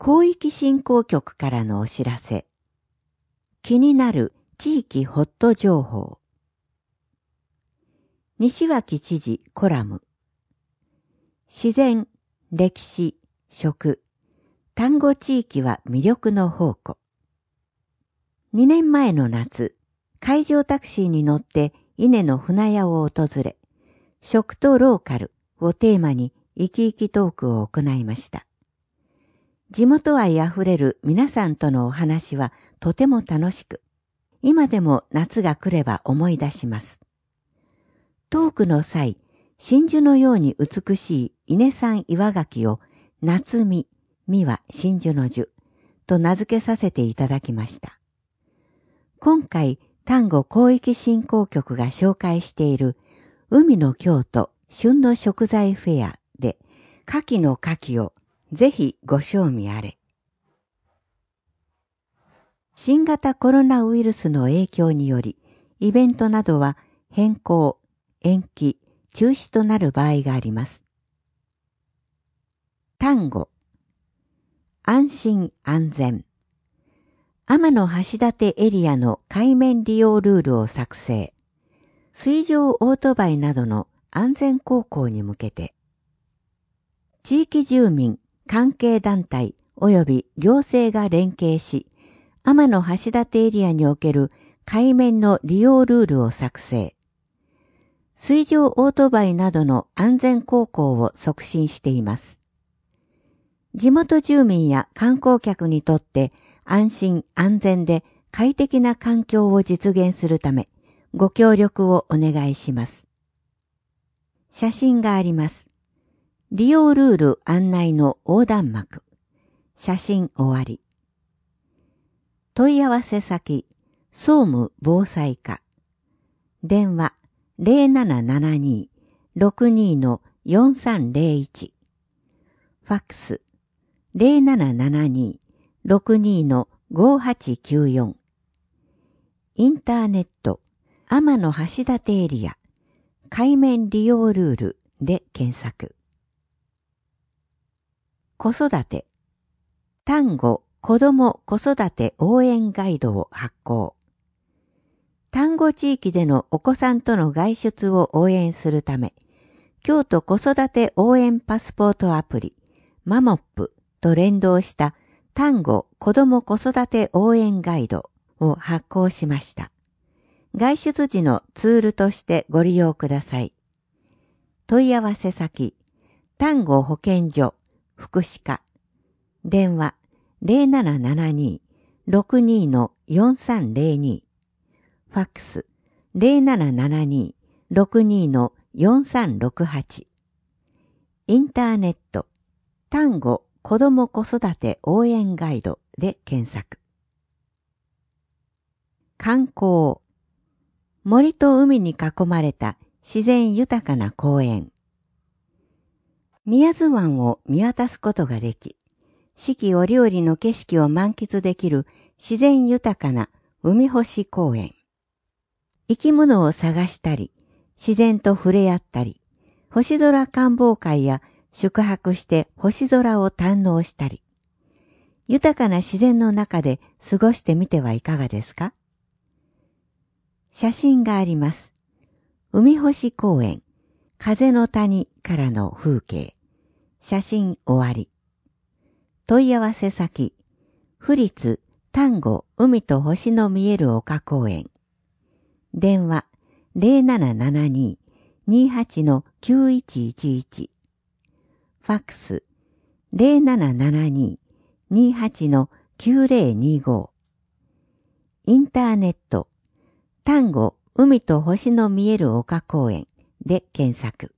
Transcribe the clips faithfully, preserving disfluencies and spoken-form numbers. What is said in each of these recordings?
広域振興局からのお知らせ。気になる地域ホット情報。西脇知事コラム。自然、歴史、食、丹後地域は魅力の宝庫。にねんまえの夏、海上タクシーに乗って伊根の船屋を訪れ、食とローカルをテーマに生き生きトークを行いました。地元愛あふれる皆さんとのお話はとても楽しく、今でも夏が来れば思い出します。トークの際、真珠のように美しい伊根産岩牡蠣を夏見、見は真珠の樹と名付けさせていただきました。今回、丹後広域振興局が紹介している海の京都旬の食材フェアで牡蠣の牡蠣をぜひご賞味あれ。新型コロナウイルスの影響により、イベントなどは変更、延期、中止となる場合があります。丹後、安心安全。天橋立エリアの海面利用ルールを作成。水上オートバイなどの安全航行に向けて。地域住民、関係団体及び行政が連携し、天橋立エリアにおける海面の利用ルールを作成。水上オートバイなどの安全航行を促進しています。地元住民や観光客にとって安心安全で快適な環境を実現するため、ご協力をお願いします。写真があります。利用ルール案内の横断幕。写真終わり。問い合わせ先、総務防災課。電話ゼロななななに ろくに よんさんゼロいち。ファックスゼロななななに ろくに ごはちきゅうよん。インターネット、天橋立エリア、海面利用ルールで検索。子育て、丹後子ども子育て応援ガイドを発行。丹後地域でのお子さんとの外出を応援するため、京都子育て応援パスポートアプリ、マモップと連動した丹後子ども子育て応援ガイドを発行しました。外出時のツールとしてご利用ください。問い合わせ先、丹後保健所、福祉課。電話ゼロななななに ろくに よんさんゼロに。ファックスゼロななななに ろくに よんさんろくはち。インターネット、丹後子ども子育て応援ガイドで検索。観光、森と海に囲まれた自然豊かな公園。宮津湾を見渡すことができ、四季折々の景色を満喫できる自然豊かな海星公園。生き物を探したり、自然と触れ合ったり、星空観望会や宿泊して星空を堪能したり、豊かな自然の中で過ごしてみてはいかがですか？写真があります。海星公園、風の谷からの風景。写真終わり。問い合わせ先、府立丹後海と星の見える丘公園。電話ゼロななななに にはち きゅういちいちいち。ファックスゼロななななに にはち きゅうゼロにご。インターネット、丹後海と星の見える丘公園で検索。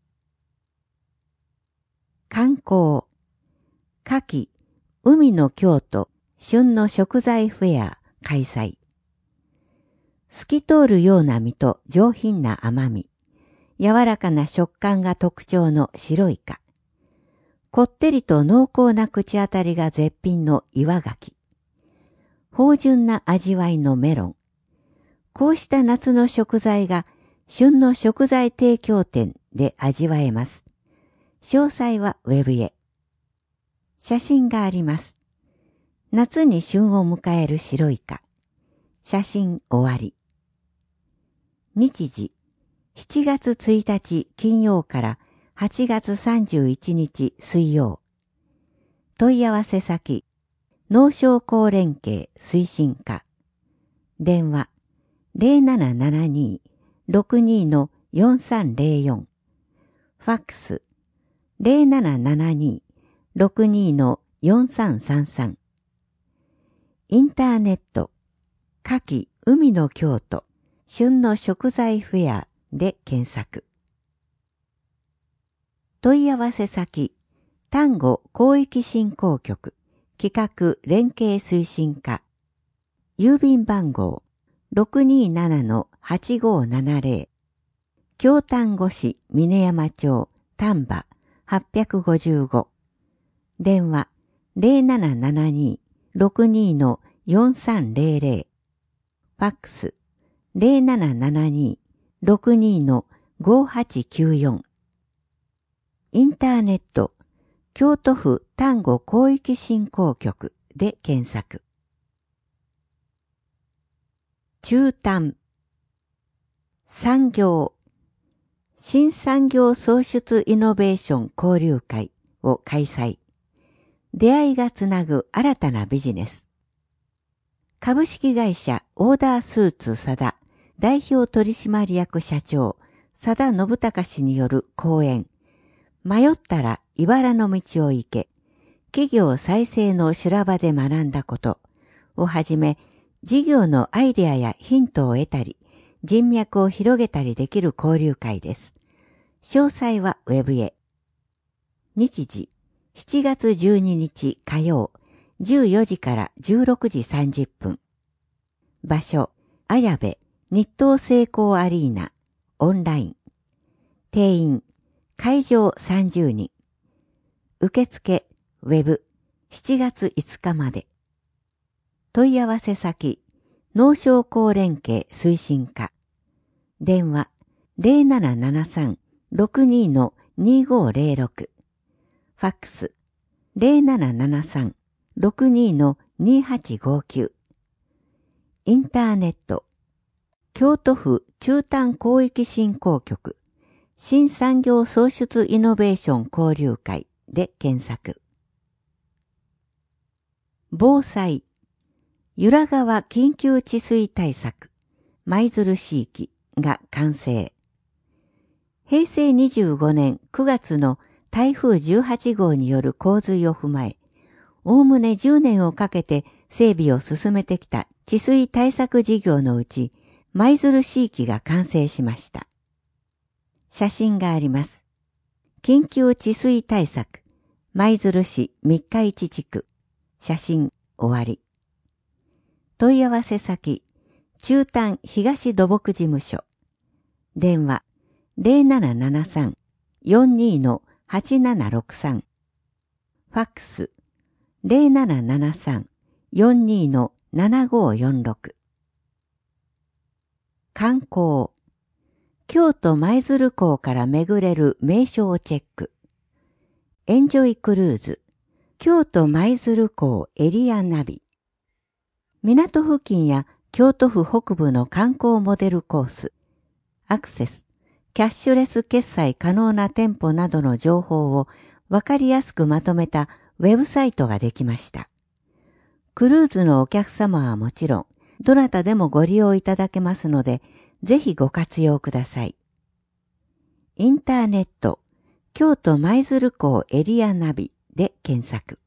観光、夏季海の京都旬の食材フェア開催。透き通るような身と上品な甘み、柔らかな食感が特徴の白イカ、こってりと濃厚な口当たりが絶品の岩牡蠣、芳醇な味わいのメロン。こうした夏の食材が旬の食材提供店で味わえます。詳細はウェブへ。写真があります。 夏に旬を迎える白イカ。写真終わり。日時、しちがつついたち金曜からはちがつさんじゅういちにち水曜。問い合わせ先、農商工連携推進課。電話、ゼロななななにーろくにーのよんさんゼロよん。ファックス、ゼロななななにーろくにーのよんさんさんさん。インターネット、夏季海の京都、旬の食材フェアで検索。問い合わせ先、丹後広域振興局、企画連携推進課。郵便番号、ろくにーななのはちごーななゼロ。京丹後市峰山町丹波はっぴゃくごじゅうご。電話、ゼロななななにーろくにーのよんさんゼロゼロ。ファックス、ゼロななななにーろくにーのごはちきゅうよん。インターネット、京都府丹後広域振興局で検索。中丹、産業、新産業創出イノベーション交流会を開催。出会いがつなぐ新たなビジネス。株式会社オーダースーツ佐田代表取締役社長佐田信孝氏による講演。迷ったら茨の道を行け。企業再生の修羅場で学んだことをはじめ、事業のアイデアやヒントを得たり、人脈を広げたりできる交流会です。詳細はウェブへ。日時、しちがつじゅうににち火曜、じゅうよじからじゅうろくじさんじゅっぷん。場所、綾部日東成功アリーナ、オンライン。定員、会場さんじゅうにん。受付、ウェブ、しちがついつかまで。問い合わせ先、農商工連携推進課。電話、ゼロななななさんろくにーのにごーゼロろく。ファックス、ゼロななななさんろくにーのにはちごきゅう。インターネット、京都府中丹広域振興局、新産業創出イノベーション交流会で検索。防災、由良川緊急治水対策、舞鶴市域が完成。へいせいにじゅうごねんくがつの台風じゅうはちごうによる洪水を踏まえ、おおむねじゅうねんをかけて整備を進めてきた治水対策事業のうち、舞鶴市域が完成しました。写真があります。緊急治水対策、舞鶴市三日市地区。写真終わり。問い合わせ先、中丹東土木事務所。電話、ゼロななななさんよんにーのはちななろくさん。ファックス、ゼロななななさんよんにーのななごーよんろく。観光、京都舞鶴港から巡れる名所をチェック。エンジョイクルーズ、京都舞鶴港エリアナビ。港付近や京都府北部の観光モデルコース、アクセス、キャッシュレス決済可能な店舗などの情報をわかりやすくまとめたウェブサイトができました。クルーズのお客様はもちろん、どなたでもご利用いただけますので、ぜひご活用ください。インターネット、京都舞鶴港エリアナビで検索。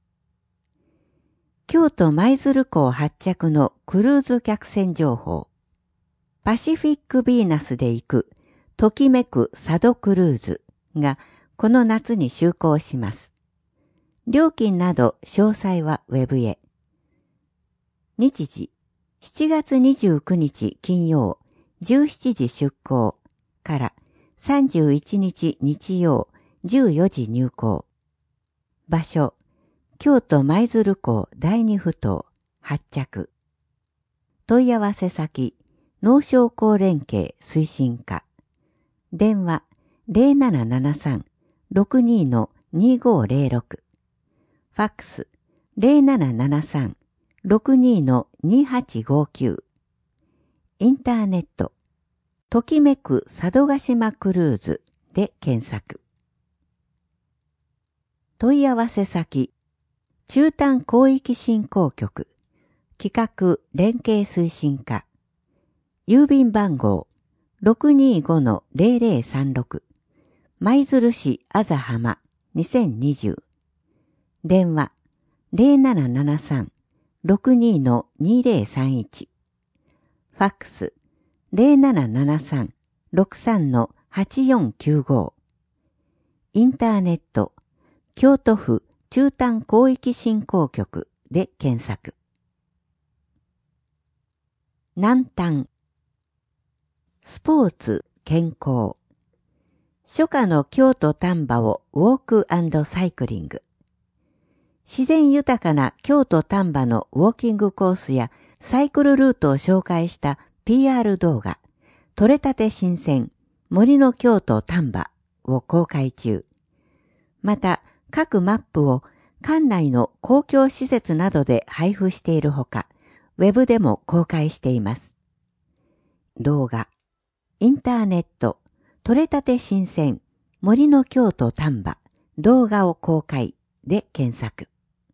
京都舞鶴港発着のクルーズ客船情報。パシフィックヴィーナスで行くときめく佐渡クルーズがこの夏に就航します。料金など詳細はウェブへ。日時、しちがつにじゅうくにち金曜じゅうしちじ出港からさんじゅういちにち日曜じゅうよじ入港。場所、京都舞鶴港だいにふ頭発着。問い合わせ先、農商工連携推進課。電話ゼロななななさんろくにーのにごーゼロろく。ファックスゼロななななさん ろくにー にはちごきゅう。インターネット、ときめく佐渡島クルーズで検索。問い合わせ先、中端広域振興局、企画連携推進課、郵便番号 ろくにーご ゼロゼロさんろく、舞鶴市あざ浜にせんにじゅう。電話ゼロななななさん ろくにー にゼロさんいち。ファックスゼロななななさん ろくさん はちよんきゅうご。インターネット、京都府中端広域振興局で検索。南端、スポーツ、健康。初夏の京都丹波をウォーク&サイクリング。自然豊かな京都丹波のウォーキングコースやサイクルルートを紹介した ピーアール 動画、取れたて新鮮、森の京都丹波を公開中。また、各マップを館内の公共施設などで配布しているほか、ウェブでも公開しています。動画、インターネット、取れたて新鮮、森の京都丹波、動画を公開で検索。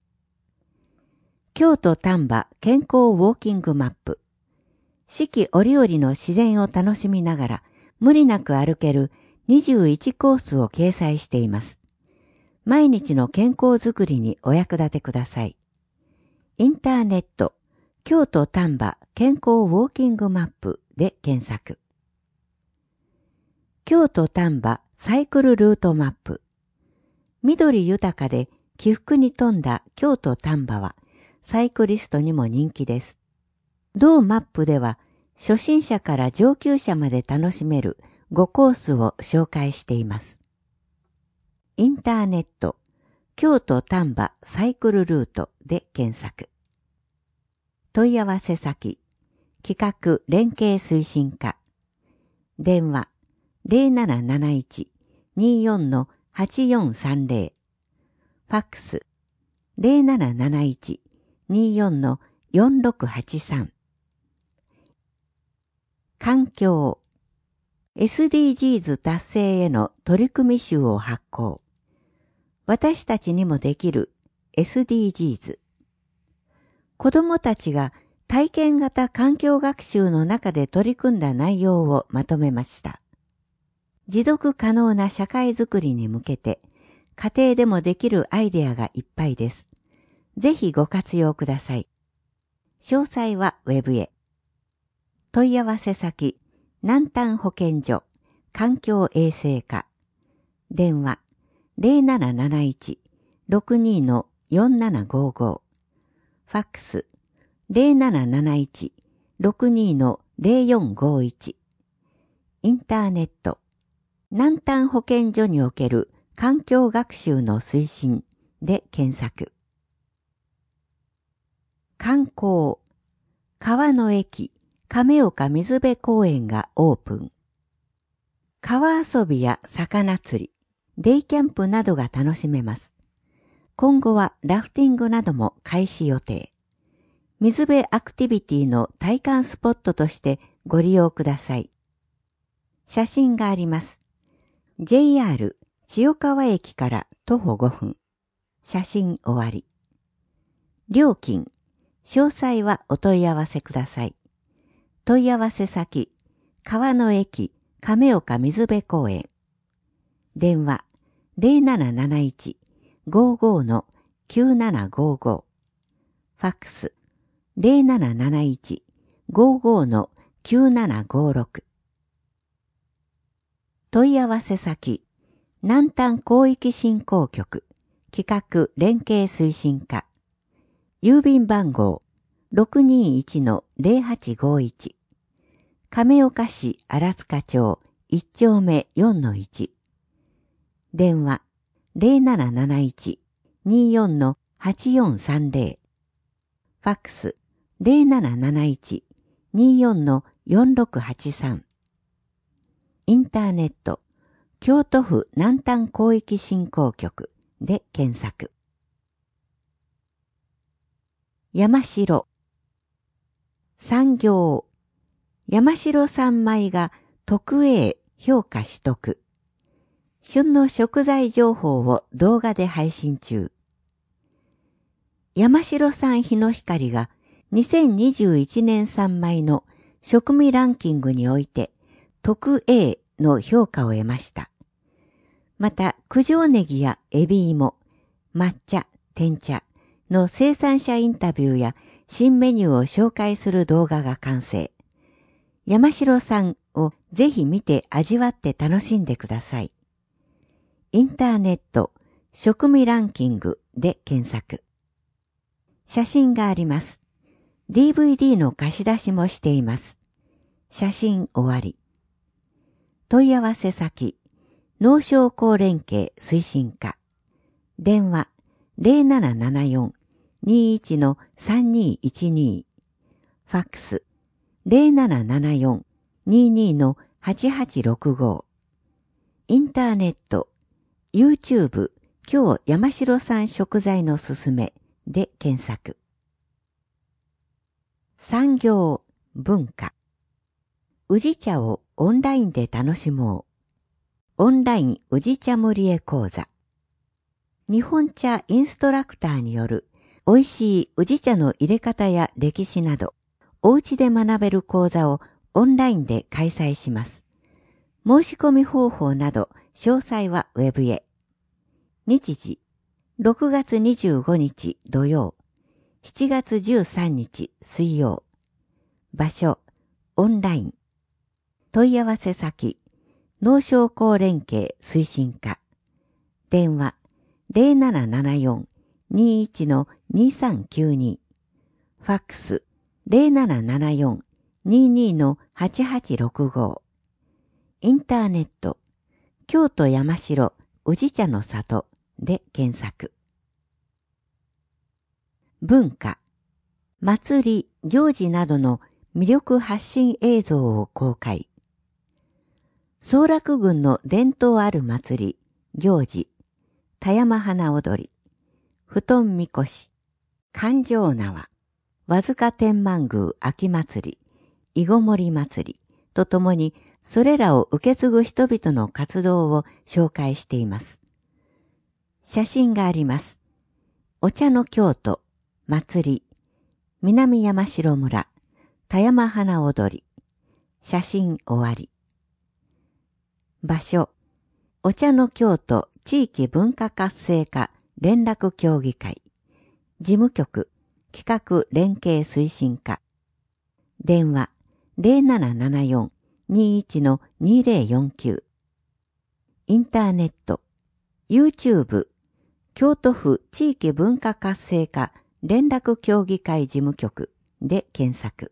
京都丹波健康ウォーキングマップ。四季折々の自然を楽しみながら、無理なく歩けるにじゅういちコースを掲載しています。毎日の健康づくりにお役立てください。インターネット、京都丹波健康ウォーキングマップで検索。京都丹波サイクルルートマップ。緑豊かで起伏に富んだ京都丹波はサイクリストにも人気です。同マップでは初心者から上級者まで楽しめるごコースを紹介しています。インターネット、京都丹波サイクルルートで検索。問い合わせ先、企画連携推進課。電話ゼロなななないち にーよん はちよんさんゼロ。ファックスゼロなななないち にーよん よんろくはちさん。環境 エスディージーズ 達成への取り組み集を発行。私たちにもできる エスディージーズ。子どもたちが体験型環境学習の中で取り組んだ内容をまとめました。持続可能な社会づくりに向けて、家庭でもできるアイデアがいっぱいです。ぜひご活用ください。詳細はウェブへ。問い合わせ先、南端保健所、環境衛生課。電話、ゼロなななないち ろくにー よんななごご。ファックス、ゼロなななないち ろくにー ゼロよんごいち。インターネット、南端保健所における環境学習の推進で検索。観光、川の駅、亀岡水辺公園がオープン。川遊びや魚釣り、デイキャンプなどが楽しめます。今後はラフティングなども開始予定。水辺アクティビティの体感スポットとしてご利用ください。写真があります。ジェイアール 千代川駅から徒歩ごふん。写真終わり。料金、詳細はお問い合わせください。問い合わせ先、川の駅、亀岡水辺公園。電話、ゼロなななないち ごごのきゅうななごご。ファックス、ゼロなななないち ごごのきゅうななごろく。問い合わせ先、南端広域振興局、企画連携推進課。郵便番号 ろくにーいち ゼロはちごいち。亀岡市荒塚町いち丁目 よんのいち。電話ゼロなななないち にーよん はちよんさんゼロ。ファックスゼロなななないち にーよん よんろくはちさん。インターネット、京都府南端広域振興局で検索。 山城。産業。山城産米が特 A 評価取得。旬の食材情報を動画で配信中。山城産日の光がにせんにじゅういちねん産米の食味ランキングにおいて特 A の評価を得ました。また、九条ネギやエビ芋、抹茶、天茶の生産者インタビューや新メニューを紹介する動画が完成。山城さんをぜひ見て味わって楽しんでください。インターネット食味ランキングで検索。写真があります。ディーブイディー の貸し出しもしています。写真終わり。問い合わせ先農商工連携推進課。電話 ゼロななななよん にいち のさんにいちに。ファックス ゼロななななよん にに のはちはちろくご。インターネット YouTube 今日山城産食材のすすめで検索。産業文化。宇治茶をオンラインで楽しもう。オンライン宇治茶ムリエ講座。日本茶インストラクターによる美味しい宇治茶の入れ方や歴史など、お家で学べる講座をオンラインで開催します。申し込み方法など詳細はウェブへ。日時、ろくがつにじゅうごにち土曜、しちがつじゅうさんにち水曜。場所、オンライン。問い合わせ先、農商工連携推進課。電話 ゼロななななよん にいち のにさんきゅうに。ファックス ゼロななななよん にに のはちはちろくご。インターネット京都山城宇治茶の里で検索。文化、祭り、行事などの魅力発信映像を公開。宗楽郡の伝統ある祭り、行事、田山花踊り、布団みこし、環状縄、和塚天満宮秋祭り、囲碁森祭りとともにそれらを受け継ぐ人々の活動を紹介しています。写真があります。お茶の京都、祭り、南山城村、田山花踊り、写真終わり。場所、お茶の京都地域文化活性化連絡協議会、事務局企画連携推進課。電話 ゼロななななよん にいち のにぜろよんきゅう。インターネット YouTube 京都府地域文化活性化連絡協議会事務局で検索。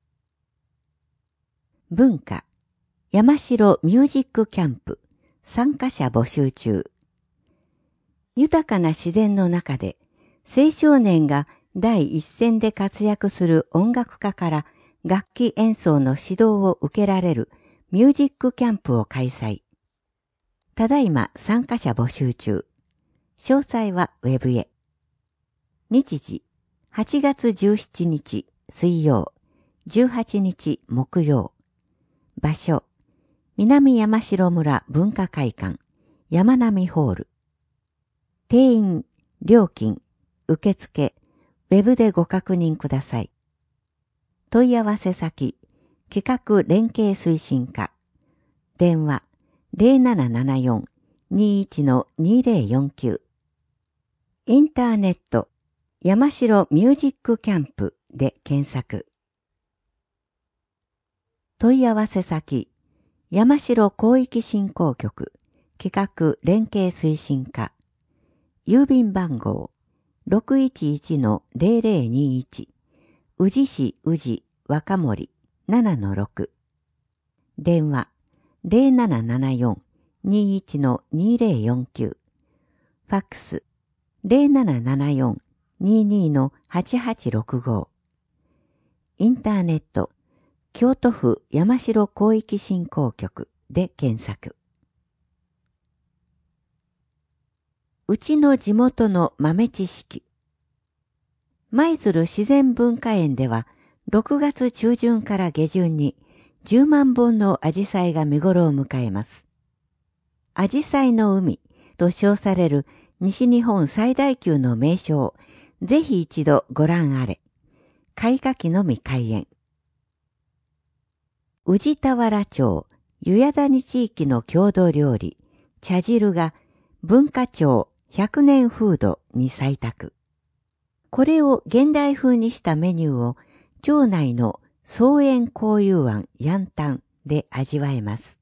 文化山城ミュージックキャンプ参加者募集中。豊かな自然の中で青少年が第一線で活躍する音楽家から楽器演奏の指導を受けられるミュージックキャンプを開催。ただいま参加者募集中。詳細はウェブへ。日時、はちがつじゅうしちにち水曜、じゅうはちにち木曜。場所、南山城村文化会館、山並ホール。定員、料金、受付、ウェブでご確認ください。問い合わせ先、企画連携推進課。電話、ゼロななななよん にいち のにぜろよんきゅう。インターネット、山城ミュージックキャンプで検索。問い合わせ先、山城広域振興局企画連携推進課。郵便番号 ろくいちいち のぜろぜろにいち。宇治市宇治若森 ななのろく。電話 ゼロななななよん にいち のにぜろよんきゅう。ファックス ゼロななななよん にに のはちはちろくご。インターネット京都府山城広域振興局で検索。うちの地元の豆知識。 舞鶴自然文化園では、ろくがつ中旬から下旬にじゅうまんぼんのアジサイが見頃を迎えます。アジサイの海と称される西日本最大級の名所をぜひ一度ご覧あれ。開花期のみ開園。宇治田原町湯屋谷地域の郷土料理、茶汁が文化庁ひゃくねんフードに採択。これを現代風にしたメニューを町内の草園紅遊庵ヤンタンで味わえます。